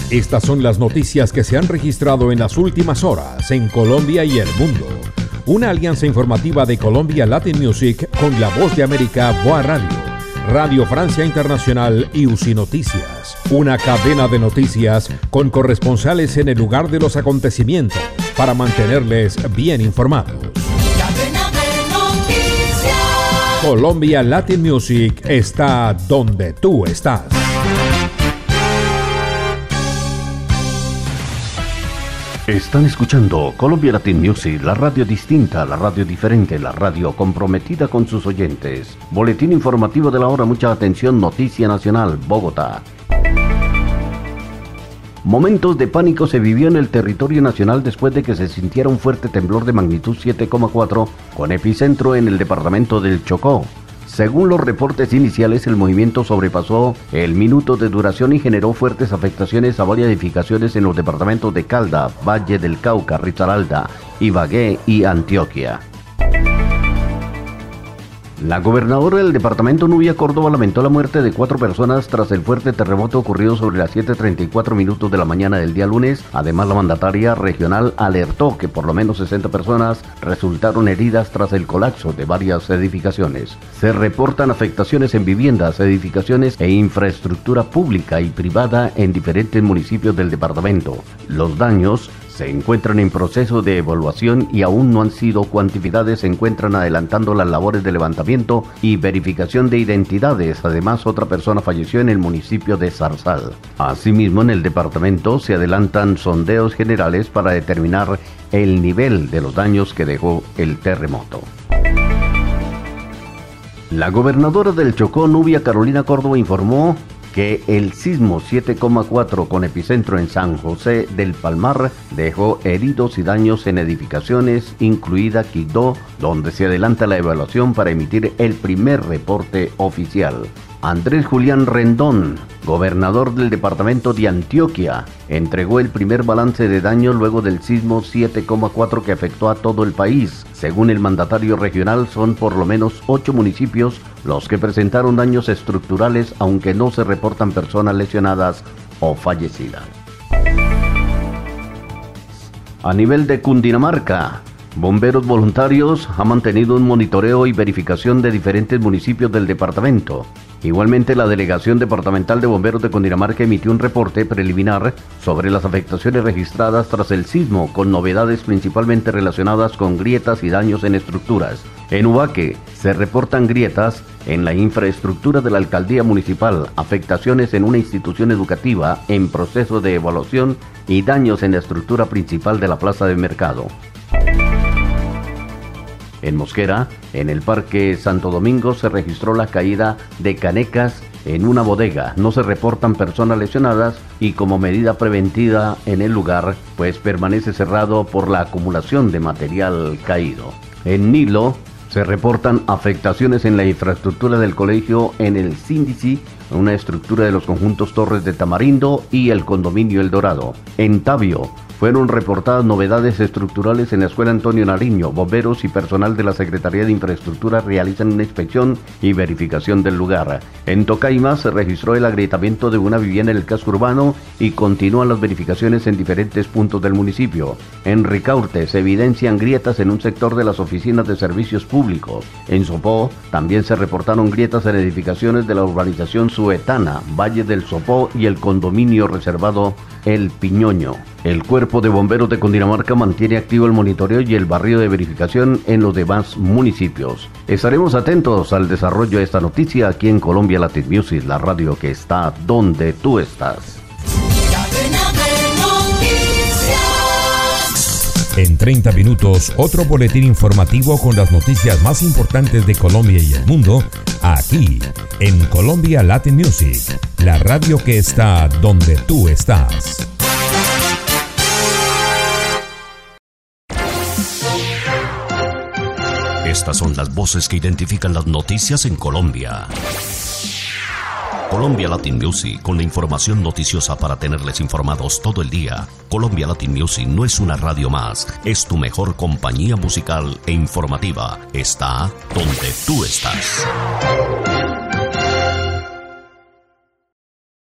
Estas son las noticias que se han registrado en las últimas horas en Colombia y el mundo. Una alianza informativa de Colombia Latin Music con La Voz de América, Boa Radio, Radio Francia Internacional y UCI Noticias. Una cadena de noticias con corresponsales en el lugar de los acontecimientos para mantenerles bien informados. Cadena de noticias. Colombia Latin Music está donde tú estás. Están escuchando Colombia Latin Music, la radio distinta, la radio diferente, la radio comprometida con sus oyentes. Boletín informativo de la hora, mucha atención, noticia nacional, Bogotá. Momentos de pánico se vivió en el territorio nacional después de que se sintiera un fuerte temblor de magnitud 7,4 con epicentro en el departamento del Chocó. Según los reportes iniciales, el movimiento sobrepasó el minuto de duración y generó fuertes afectaciones a varias edificaciones en los departamentos de Calda, Valle del Cauca, Risaralda, Ibagué y Antioquia. La gobernadora del departamento, Nubia Córdoba, lamentó la muerte de 4 personas tras el fuerte terremoto ocurrido sobre las 7:34 minutos de la mañana del día lunes. Además, la mandataria regional alertó que por lo menos 60 personas resultaron heridas tras el colapso de varias edificaciones. Se reportan afectaciones en viviendas, edificaciones e infraestructura pública y privada en diferentes municipios del departamento. Los daños se encuentran en proceso de evaluación y aún no han sido cuantificados. Se encuentran adelantando las labores de levantamiento y verificación de identidades. Además, otra persona falleció en el municipio de Zarzal. Asimismo, en el departamento se adelantan sondeos generales para determinar el nivel de los daños que dejó el terremoto. La gobernadora del Chocó, Nubia Carolina Córdoba, informó que el sismo 7,4 con epicentro en San José del Palmar dejó heridos y daños en edificaciones, incluida Quibdó, donde se adelanta la evaluación para emitir el primer reporte oficial. Andrés Julián Rendón, gobernador del departamento de Antioquia, entregó el primer balance de daños luego del sismo 7,4 que afectó a todo el país. Según el mandatario regional, son por lo menos 8 municipios los que presentaron daños estructurales, aunque no se reportan personas lesionadas o fallecidas. A nivel de Cundinamarca, Bomberos Voluntarios han mantenido un monitoreo y verificación de diferentes municipios del departamento. Igualmente, la Delegación Departamental de Bomberos de Cundinamarca emitió un reporte preliminar sobre las afectaciones registradas tras el sismo, con novedades principalmente relacionadas con grietas y daños en estructuras. En Ubaque se reportan grietas en la infraestructura de la alcaldía municipal, afectaciones en una institución educativa en proceso de evaluación y daños en la estructura principal de la plaza de mercado. En Mosquera, en el Parque Santo Domingo, se registró la caída de canecas en una bodega. No se reportan personas lesionadas y como medida preventiva en el lugar, pues permanece cerrado por la acumulación de material caído. En Nilo, se reportan afectaciones en la infraestructura del colegio en el Síndici, una estructura de los conjuntos Torres de Tamarindo y el condominio El Dorado. En Tabio, fueron reportadas novedades estructurales en la Escuela Antonio Nariño. Bomberos y personal de la Secretaría de Infraestructura realizan una inspección y verificación del lugar. En Tocaima se registró el agrietamiento de una vivienda en el casco urbano y continúan las verificaciones en diferentes puntos del municipio. En Ricaurte se evidencian grietas en un sector de las oficinas de servicios públicos. En Sopó también se reportaron grietas en edificaciones de la urbanización Suetana, Valle del Sopó y el condominio reservado El Piñoño. El Cuerpo de Bomberos de Cundinamarca mantiene activo el monitoreo y el barrido de verificación en los demás municipios. Estaremos atentos al desarrollo de esta noticia aquí en Colombia Latin Music, la radio que está donde tú estás. En 30 minutos, otro boletín informativo con las noticias más importantes de Colombia y el mundo, aquí en Colombia Latin Music, la radio que está donde tú estás. Estas son las voces que identifican las noticias en Colombia. Colombia Latin Music, con la información noticiosa para tenerles informados todo el día. Colombia Latin Music no es una radio más, es tu mejor compañía musical e informativa. Está donde tú estás.